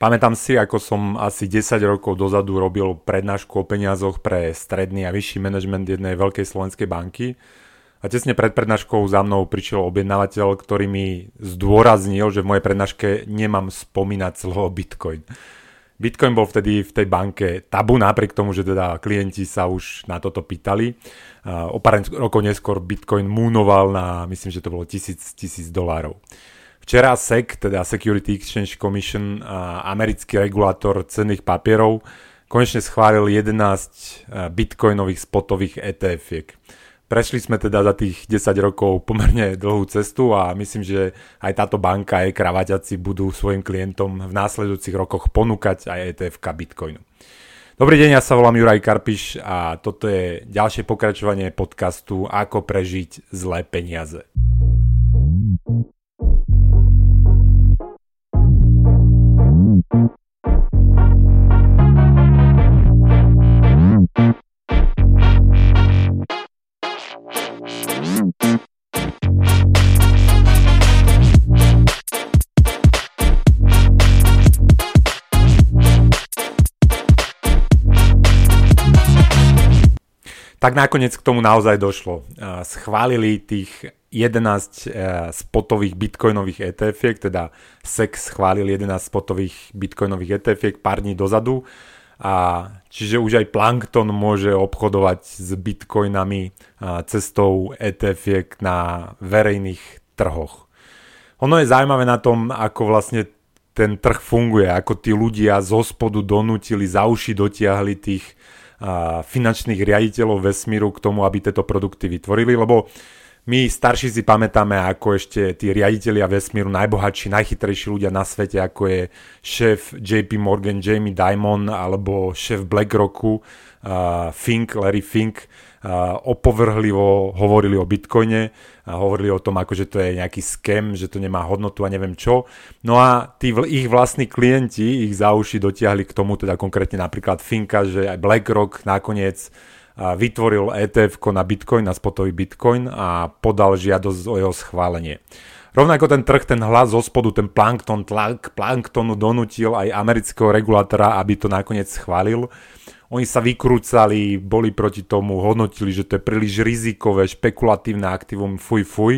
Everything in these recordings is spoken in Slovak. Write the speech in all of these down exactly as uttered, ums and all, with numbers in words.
Pamätám si, ako som asi desať rokov dozadu robil prednášku o peniazoch pre stredný a vyšší manažment jednej veľkej slovenskej banky. A tesne pred prednáškou za mnou prišiel objednávateľ, ktorý mi zdôraznil, že v mojej prednáške nemám spomínať slovo Bitcoin. Bitcoin bol vtedy v tej banke tabu, napriek tomu, že teda klienti sa už na toto pýtali. O pár rokov neskôr Bitcoin múnoval na, myslím, že to bolo tisíc, tisíc dolárov. Včera S E C, teda Security Exchange Commission, americký regulátor cenných papierov, konečne schválil jedenásť bitcoinových spotových é té efiek. Prešli sme teda za tých desať rokov pomerne dlhú cestu a myslím, že aj táto banka, aj kravaťaci budú svojim klientom v následujúcich rokoch ponúkať aj é té efka Bitcoinu. Dobrý deň, ja sa volám Juraj Karpiš a toto je ďalšie pokračovanie podcastu Ako prežiť zlé peniaze. Tak nakoniec k tomu naozaj došlo. Schválili tých jedenásť spotových bitcoinových é té efiek, teda S E C schválil jedenásť spotových bitcoinových é té efiek pár dní dozadu. A čiže už aj Plankton môže obchodovať s bitcoinami cestou é té efiek na verejných trhoch. Ono je zaujímavé na tom, ako vlastne ten trh funguje, ako tí ľudia zo spodu donútili, za uši dotiahli tých finančných riaditeľov vesmíru k tomu, aby tieto produkty vytvorili, lebo my starší si pamätáme, ako ešte tí riaditelia vesmíru, najbohatší, najchytrejší ľudia na svete, ako je šéf J P Morgan, Jamie Dimon, alebo šéf BlackRocku, uh, Fink, Larry Fink, uh, opovrhlivo hovorili o Bitcoine, a hovorili o tom, ako že to je nejaký scam, že to nemá hodnotu a neviem čo. No a tí ich vlastní klienti ich za uši dotiahli k tomu, teda konkrétne napríklad Finka, že aj BlackRock nakoniec vytvoril é té efko na Bitcoin, na spotový Bitcoin a podal žiadosť o jeho schválenie. Rovnako ten trh, ten hlas zo spodu, ten Plankton, tlak Planktonu donútil aj amerického regulátora, aby to nakoniec schválil. Oni sa vykrúcali, boli proti tomu, hodnotili, že to je príliš rizikové, špekulatívne aktívum, fuj, fuj.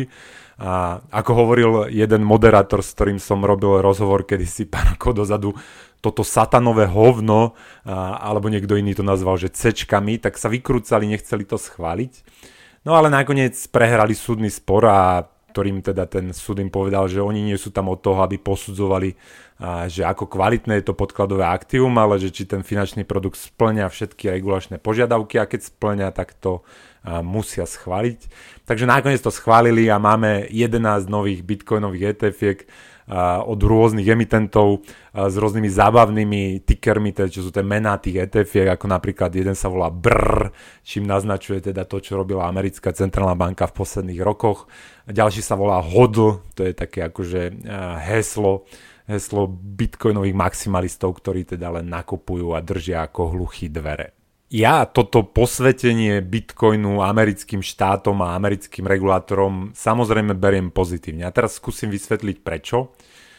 A ako hovoril jeden moderátor, s ktorým som robil rozhovor kedysi pár rokov dozadu, toto satanové hovno, a, alebo niekto iný to nazval, že cečkami, tak sa vykrúcali, nechceli to schváliť. No ale nakoniec prehrali súdny spor a ktorým teda ten súd im povedal, že oni nie sú tam od toho, aby posudzovali, a, že ako kvalitné je to podkladové aktívum, ale že či ten finančný produkt spĺňa všetky regulačné požiadavky a keď spĺňa, tak to a, musia schváliť. Takže nakoniec to schválili a máme jedenásť nových bitcoinových é té efiek a, od rôznych emitentov a, s rôznymi zábavnými tickermi, teda, čo sú tie mená tých é té efiek, ako napríklad jeden sa volá brr, čím naznačuje teda to, čo robila americká centrálna banka v posledných rokoch. Ďalší sa volá hodl, to je také akože heslo, heslo bitcoinových maximalistov, ktorí teda len nakupujú a držia ako hluchí dvere. Ja toto posvetenie Bitcoinu americkým štátom a americkým regulátorom samozrejme beriem pozitívne. A teraz skúsim vysvetliť prečo.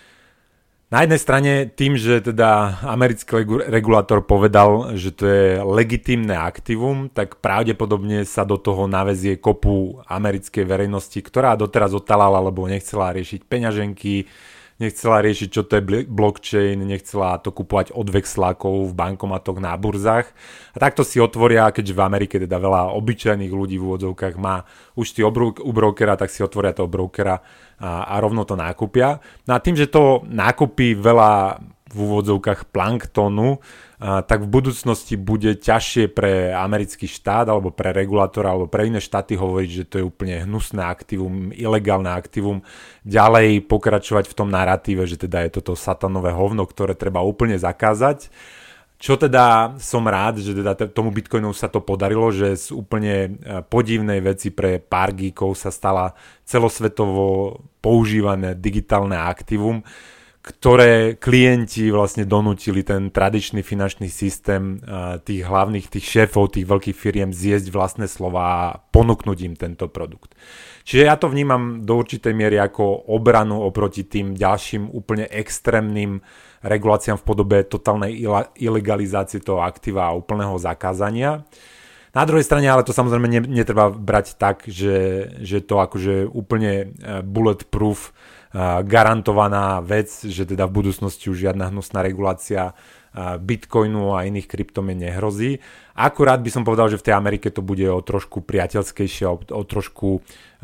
Na jednej strane tým, že teda americký regulátor povedal, že to je legitímne aktívum, tak pravdepodobne sa do toho navezie kopu americkej verejnosti, ktorá doteraz otalala, lebo nechcela riešiť peňaženky, nechcela riešiť, čo to je blockchain, nechcela to kupovať od vexlákov v bankomatoch na burzách. A takto si otvoria, keďže v Amerike teda veľa obyčajných ľudí v úvodzovkách má účty u brokera, tak si otvoria toho brokera a, a rovno to nákupia. No a tým, že to nákupí veľa v úvodzovkách planktonu, a, tak v budúcnosti bude ťažšie pre americký štát alebo pre regulátora alebo pre iné štáty hovoriť, že to je úplne hnusné aktívum, ilegálne aktívum, ďalej pokračovať v tom naratíve, že teda je toto satanové hovno, ktoré treba úplne zakázať. Čo teda som rád, že teda tomu Bitcoinu sa to podarilo, že z úplne podivnej veci pre pár geekov sa stala celosvetovo používané digitálne aktívum, ktoré klienti vlastne donútili ten tradičný finančný systém tých hlavných, tých šéfov, tých veľkých firiem zjesť vlastné slova a ponúknuť im tento produkt. Čiže ja to vnímam do určitej miery ako obranu oproti tým ďalším úplne extrémnym reguláciám v podobe totálnej ilegalizácie toho aktíva a úplného zakázania. Na druhej strane, ale to samozrejme netreba brať tak, že, že to akože úplne bulletproof, garantovaná vec, že teda v budúcnosti už žiadna hnusná regulácia Bitcoinu a iných kryptomien nehrozí. Akurát by som povedal, že v tej Amerike to bude o trošku priateľskejšie, o, o trošku uh,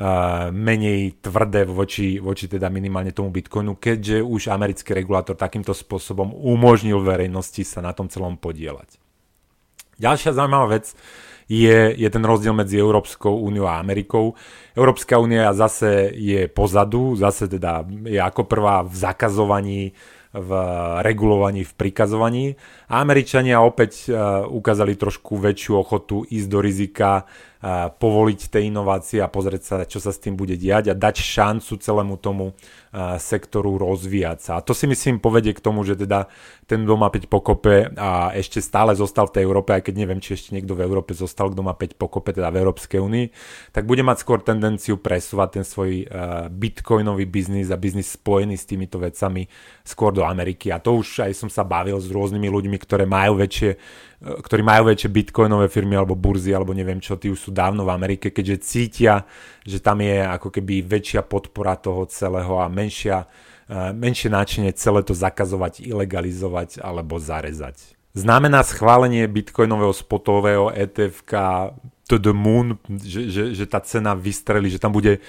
menej tvrdé voči, voči teda minimálne tomu Bitcoinu, keďže už americký regulátor takýmto spôsobom umožnil verejnosti sa na tom celom podieľať. Ďalšia zaujímavá vec je, je ten rozdiel medzi Európskou úniou a Amerikou. Európska únia zase je pozadu, zase teda je ako prvá v zakazovaní, v regulovaní, v prikazovaní. A Američania opäť uh, ukázali trošku väčšiu ochotu ísť do rizika, uh, povoliť tie inovácie a pozrieť sa, čo sa s tým bude diať a dať šancu celému tomu uh, sektoru rozvíjať sa. A to si myslím povedie k tomu, že teda ten, kto má päť pokope a ešte stále zostal v tej Európe, aj keď neviem, či ešte niekto v Európe zostal, kto má päť pokope, teda v Európskej únii, tak bude mať skôr tendenciu presúvať ten svoj uh, bitcoinový biznis a biznis spojený s týmito vecami skôr do Ameriky. A to už aj som sa bavil s rôznymi ľuďmi, ktoré majú väčšie, ktorí majú väčšie bitcoinové firmy alebo burzy, alebo neviem čo, tí už sú dávno v Amerike, keďže cítia, že tam je ako keby väčšia podpora toho celého a menšia, menšie náčenie celé to zakazovať, ilegalizovať alebo zarezať. Znamená schválenie bitcoinového spotového é té efka to the moon, že, že, že tá cena vystrelí, že tam bude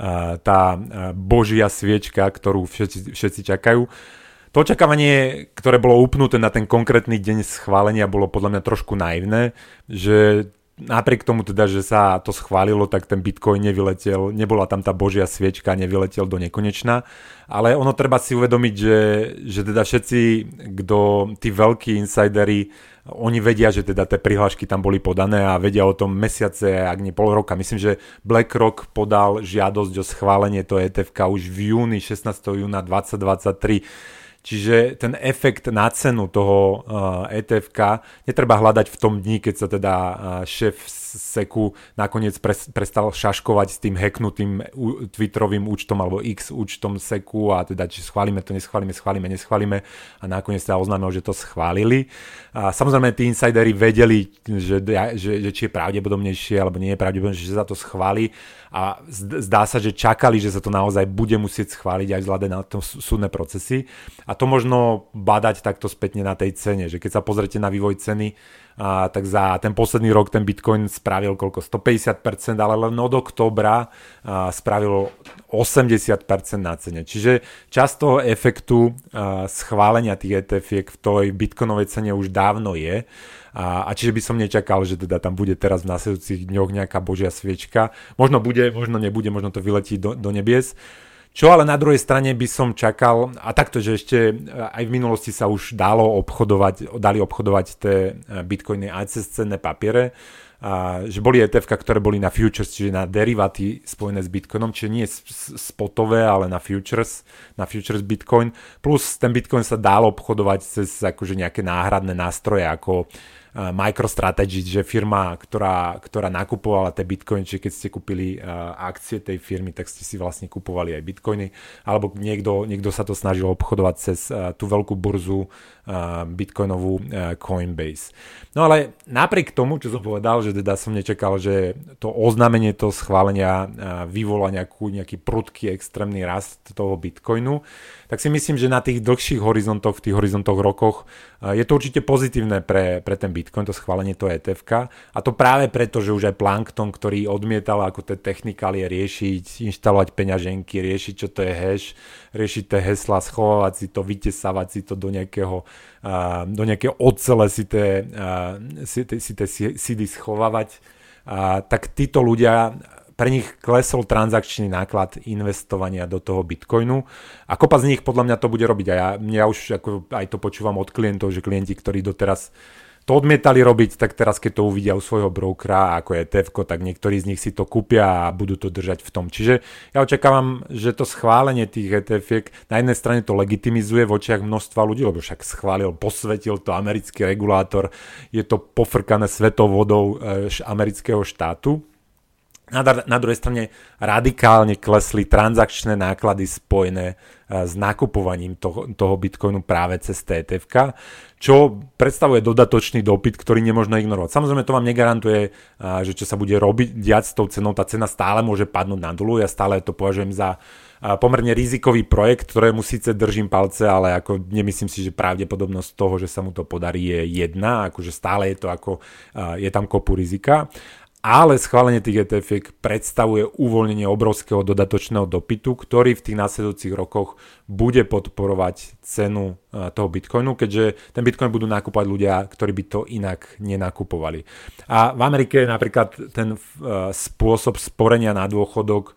tá božia sviečka, ktorú všetci, všetci čakajú. To očakávanie, ktoré bolo upnuté na ten konkrétny deň schválenia, bolo podľa mňa trošku naivné, že napriek tomu teda, že sa to schválilo, tak ten Bitcoin nevyletel, nebola tam tá božia sviečka, nevyletel do nekonečna, ale ono treba si uvedomiť, že, že teda všetci, kto, tí veľkí insideri, oni vedia, že teda tie prihlášky tam boli podané a vedia o tom mesiace, ak nie pol roka. Myslím, že BlackRock podal žiadosť o schválenie toho é té efka už v júni, šestnásteho júna dvetisícdvadsaťtri. Čiže ten efekt na cenu toho uh, é té efka netreba hľadať v tom dni, keď sa teda uh, šéf Seku nakoniec pres, prestal šaškovať s tým hacknutým u, Twitterovým účtom alebo X účtom Seku a teda či schválime to, neschválime, schválime, neschválime a nakoniec sa oznámil, že to schválili. A samozrejme tí insideri vedeli, že, že, že či je pravdepodobnejšie alebo nie je pravdepodobnejšie, že sa to schváli a zdá sa, že čakali, že sa to naozaj bude musieť schváliť aj vzhľadom na to súdne procesy. A to možno badať takto spätne na tej cene, že keď sa pozrete na vývoj ceny, a, tak za ten posledný rok ten Bitcoin spravil koľko? stopäťdesiat percent, ale len od októbra a, spravil osemdesiat percent na cene. Čiže časť toho efektu a, schválenia tých é té efiek v tej bitcoinovej cene už dávno je. A, a čiže by som nečakal, že teda tam bude teraz v nasledujúcich dňoch nejaká božia sviečka. Možno bude, možno nebude, možno to vyletí do, do nebies. Čo ale na druhej strane by som čakal, a takto, že ešte aj v minulosti sa už dalo obchodovať, dali obchodovať tie bitcoiny aj cez cenné papiere, a že boli é té efka, ktoré boli na futures, čiže na deriváty spojené s Bitcoinom, čiže nie spotové, ale na futures, na futures Bitcoin. Plus ten Bitcoin sa dal obchodovať cez akože nejaké náhradné nástroje ako MicroStrategy, že firma, ktorá, ktorá nakupovala tie bitcoiny, čiže keď ste kúpili uh, akcie tej firmy, tak ste si vlastne kupovali aj bitcoiny, alebo niekto, niekto sa to snažil obchodovať cez uh, tú veľkú burzu uh, bitcoinovú uh, Coinbase. No ale napriek tomu, čo som povedal, že teda som nečakal, že to oznámenie toho schválenia uh, vyvolá nejakú, nejaký prudký extrémny rast toho bitcoinu, tak si myslím, že na tých dlhších horizontoch, v tých horizontoch rokoch uh, je to určite pozitívne pre, pre ten Bitcoin, to schválenie toho é té efka. A to práve preto, že už aj Plankton, ktorý odmietal ako tie technikálie riešiť, inštalovať peňaženky, riešiť, čo to je hash, riešiť tie hesla, schovávať si to, vytesávať si to do nejakého, uh, do nejakého ocele si tie, uh, si, si tie sídy schovávať, uh, tak títo ľudia, pre nich klesol transakčný náklad investovania do toho Bitcoinu a kopa z nich podľa mňa to bude robiť. A ja, ja už ako aj to počúvam od klientov, že klienti, ktorí doteraz to odmietali robiť, tak teraz keď to uvidia u svojho brokera ako é té efko, tak niektorí z nich si to kúpia a budú to držať v tom. Čiže ja očakávam, že to schválenie tých é té efiek na jednej strane to legitimizuje v očiach množstva ľudí, lebo však schválil, posvetil to americký regulátor, je to pofrkané svetou vodou e, amerického štátu. Na, na druhej strane radikálne klesli transakčné náklady spojené s nakupovaním toho, toho bitcoinu práve cez té té ef, čo predstavuje dodatočný dopyt, ktorý nemôžno ignorovať. Samozrejme to vám negarantuje, že čo sa bude robiť diať s tou cenou, tá cena stále môže padnúť na nulu, ja stále to považujem za pomerne rizikový projekt, ktorému síce držím palce, ale ako nemyslím si, že pravdepodobnosť toho, že sa mu to podarí je jedna, akože stále je to ako, je tam kopu rizika. Ale schválenie tých é té efiek predstavuje uvoľnenie obrovského dodatočného dopytu, ktorý v tých následujúcich rokoch bude podporovať cenu toho bitcoinu, keďže ten bitcoin budú nakúpať ľudia, ktorí by to inak nenakupovali. A v Amerike napríklad ten spôsob sporenia na dôchodok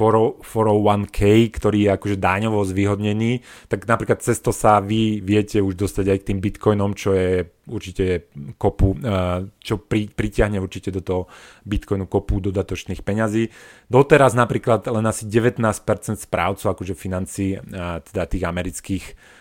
štyri nula jeden ká, ktorý je akože daňovo zvýhodnený, tak napríklad cez to sa vy viete už dostať aj k tým bitcoinom, čo je určite kopu, čo pri, pritiahne určite do toho bitcoinu kopu dodatočných peňazí. Doteraz napríklad len asi devätnásť percent správcov akože financií, teda tých amerických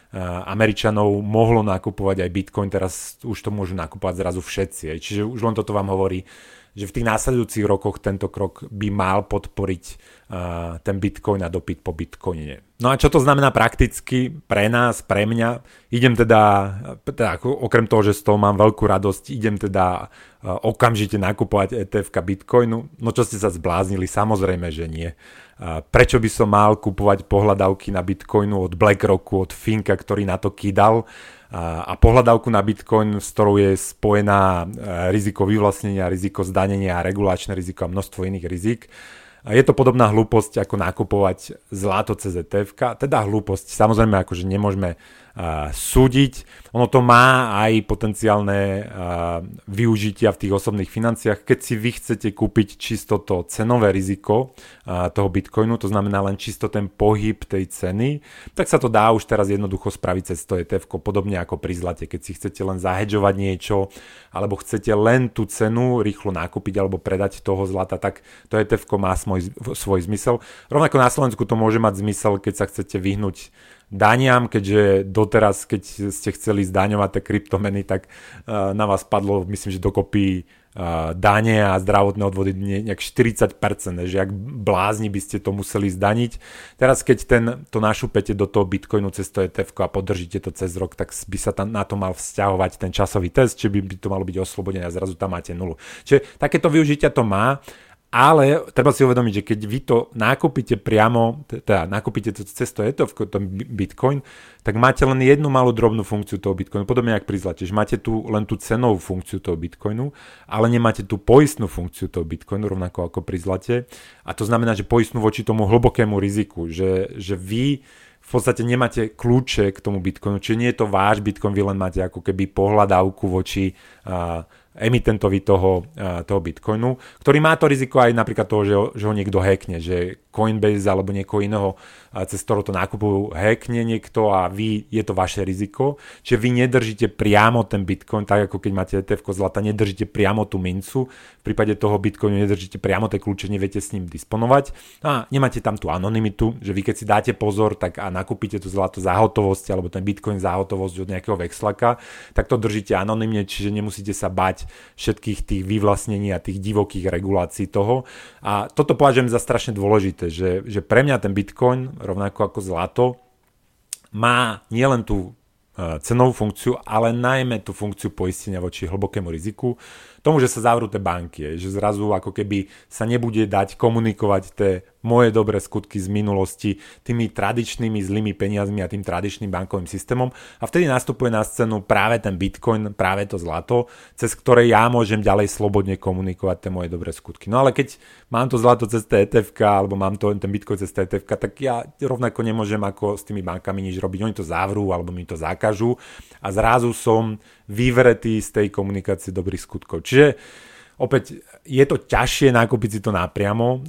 Američanov mohlo nakupovať aj bitcoin, teraz už to môžu nakupovať zrazu všetci. Čiže už len toto vám hovorí, že v tých následujúcich rokoch tento krok by mal podporiť uh, ten bitcoin a dopyt po bitcoine. No a čo to znamená prakticky pre nás, pre mňa? Idem teda, teda okrem toho, že z toho mám veľkú radosť, idem teda uh, okamžite nakupovať é té efka bitcoinu. No čo ste sa zbláznili? Samozrejme, že nie. Uh, prečo by som mal kupovať pohľadávky na bitcoinu od BlackRocku, od Finka, ktorý na to kýdal? A pohľadávku na bitcoin, s ktorou je spojená riziko vyvlastnenia, riziko zdanenia, regulačné riziko a množstvo iných rizik. Je to podobná hlúposť ako nakupovať zlato cez é té efka, teda hlúposť, samozrejme akože nemôžeme uh, súdiť. Ono to má aj potenciálne uh, využitia v tých osobných financiách. Keď si vy chcete kúpiť čisto to cenové riziko uh, toho bitcoinu, to znamená len čisto ten pohyb tej ceny, tak sa to dá už teraz jednoducho spraviť cez to é té efko, podobne ako pri zlate. Keď si chcete len zahedžovať niečo, alebo chcete len tú cenu rýchlo nakúpiť alebo predať toho zlata, tak to é té efko má svoj svoj zmysel. Rovnako na Slovensku to môže mať zmysel, keď sa chcete vyhnúť daniam, keďže doteraz, keď ste chceli zdaňovať tie kryptomeny, tak uh, na vás padlo, myslím, že dokopy uh, dane a zdravotné odvody nejak štyridsať percent, že ak blázni by ste to museli zdaniť. Teraz, keď ten, to našupete do toho bitcoinu cez to é té efko a podržíte to cez rok, tak by sa tam na to mal vzťahovať ten časový test, či by, by to malo byť oslobodené a zrazu tam máte nulu. Čiže takéto využitia to má. Ale treba si uvedomiť, že keď vy to nakúpite priamo, teda nakúpite to cez to é té efko, ten bitcoin, tak máte len jednu malú drobnú funkciu toho bitcoinu, podobne ako pri zlate, že máte tu len tú cenovú funkciu toho bitcoinu, ale nemáte tú poistnú funkciu toho bitcoinu, rovnako ako pri zlate. A to znamená, že poistnú voči tomu hlbokému riziku, že, že vy v podstate nemáte kľúče k tomu bitcoinu, čiže nie je to váš bitcoin, vy len máte ako keby pohľadávku voči uh, emitentovi toho, uh, toho bitcoinu, ktorý má to riziko aj napríklad toho, že ho, že ho niekto hackne, že Coinbase alebo niekoho iného, uh, cez ktorého to nakupujú, hackne niekto a vy, je to vaše riziko, čiže vy nedržíte priamo ten bitcoin, tak ako keď máte é té efko zlata, nedržíte priamo tú mincu, v prípade toho bitcoinu nedržíte priamo tie kľúče, neviete s ním disponovať a nemáte tam tú anonymitu, že vy keď si dáte pozor, tak a nakúpite tú zlato za hotovosť alebo ten bitcoin za hotovosť od nejakého vexlaka, tak to držíte anonymne, čiže nemusíte sa bať všetkých tých vyvlastnení a tých divokých regulácií toho. A toto považujem za strašne dôležité, že, že pre mňa ten bitcoin, rovnako ako zlato, má nielen tú cenovú funkciu, ale najmä tú funkciu poistenia voči hlbokému riziku, tomu, že sa zavrú tie banky, že zrazu ako keby sa nebude dať komunikovať tie moje dobré skutky z minulosti tými tradičnými zlými peniazmi a tým tradičným bankovým systémom a vtedy nastupuje na scénu práve ten bitcoin, práve to zlato, cez ktoré ja môžem ďalej slobodne komunikovať tie moje dobré skutky. No ale keď mám to zlato cez té té efka alebo mám to, ten bitcoin cez té té efka, tak ja rovnako nemôžem ako s tými bankami nič robiť, oni to zavrú alebo mi to zakážu a zrazu som vyvretý z tej komunikácie dobrých skutkov. Čiže opäť je to ťažšie nakúpiť si to napriamo a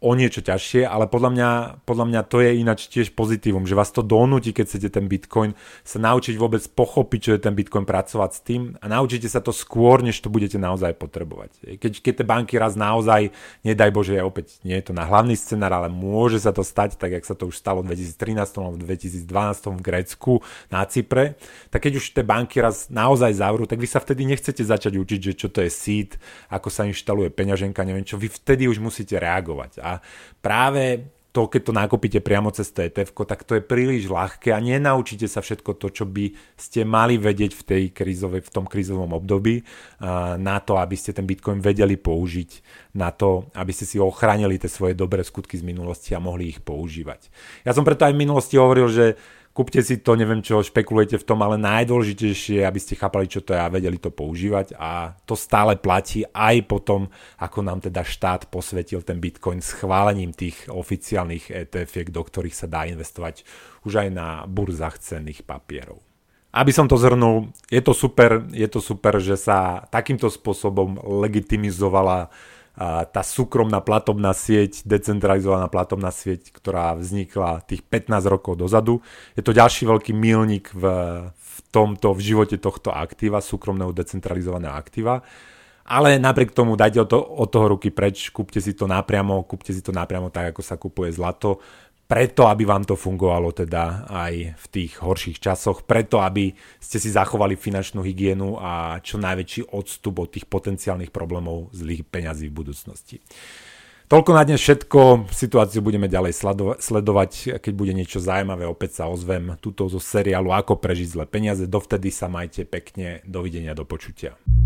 o niečo ťažšie, ale podľa mňa, podľa mňa to je ináč tiež pozitívum, že vás to donúti, keď chcete ten Bitcoin, sa naučiť vôbec pochopiť, čo je ten Bitcoin, pracovať s tým a naučíte sa to skôr, než to budete naozaj potrebovať. Keď, keď tie banky raz naozaj, nedaj Bože, opäť nie je to na hlavný scenár, ale môže sa to stať, tak jak sa to už stalo v dvetisíctrinásť alebo v dvetisícdvanásť v Grécku, na Cypre, tak keď už tie banky raz naozaj zavrú, tak vy sa vtedy nechcete začať učiť, že čo to je seed, ako sa inštaluje peňaženka, neviem čo, vy vtedy už musíte reagovať. A práve to, keď to nakúpite priamo cez té té efko, tak to je príliš ľahké a nenaučíte sa všetko to, čo by ste mali vedieť v, tej krízovej, v tom krízovom období na to, aby ste ten Bitcoin vedeli použiť, na to, aby ste si ochránili tie svoje dobré skutky z minulosti a mohli ich používať. Ja som preto aj v minulosti hovoril, že kúpte si to, neviem čo, špekulujete v tom, ale najdôležitejšie je, aby ste chápali, čo to je a vedeli to používať a to stále platí aj potom, ako nám teda štát posvetil ten Bitcoin schválením tých oficiálnych é té efiek, do ktorých sa dá investovať už aj na burzách cenných papierov. Aby som to zhrnul, je to super, je to super, že sa takýmto spôsobom legitimizovala tá súkromná platobná sieť, decentralizovaná platobná sieť, ktorá vznikla tých pätnásť rokov dozadu. Je to ďalší veľký míľnik v, v tomto, v živote tohto aktíva, súkromného decentralizovaného aktíva. Ale napriek tomu dajte od, to, od toho ruky preč, kúpte si to napriamo, kúpte si to napriamo tak, ako sa kupuje zlato, preto, aby vám to fungovalo teda aj v tých horších časoch, preto, aby ste si zachovali finančnú hygienu a čo najväčší odstup od tých potenciálnych problémov zlých peňazí v budúcnosti. Toľko na dnes všetko, situáciu budeme ďalej sledovať, keď bude niečo zaujímavé, opäť sa ozvem tuto zo seriálu Ako prežiť zlé peniaze, dovtedy sa majte pekne, dovidenia, do počutia.